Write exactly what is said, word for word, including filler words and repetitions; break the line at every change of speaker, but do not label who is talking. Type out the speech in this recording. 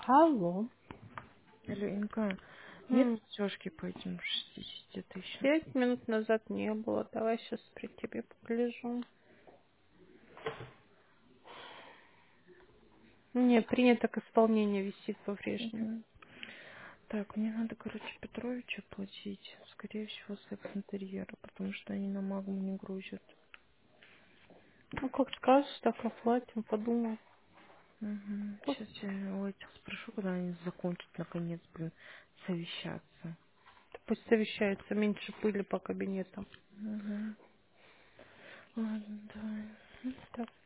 Алло.
Алло, Инка, нет
М,
платежки по этим шестидесяти тысячам?
Пять минут назад не было. Давай сейчас при тебе погляжу. Не, принято к исполнению, висит по-прежнему.
Мгм. Так, мне надо, короче, Петровича платить. Скорее всего, секс-интерьера, потому что они на магму не грузят.
Ну, как скажешь, так оплатим, подумай.
Угу.
Пусть
Сейчас я у этих спрошу, когда они закончат, наконец, блин, совещаться.
пусть совещаются, меньше пыли по кабинетам.
Угу. Ладно, давай.
Так.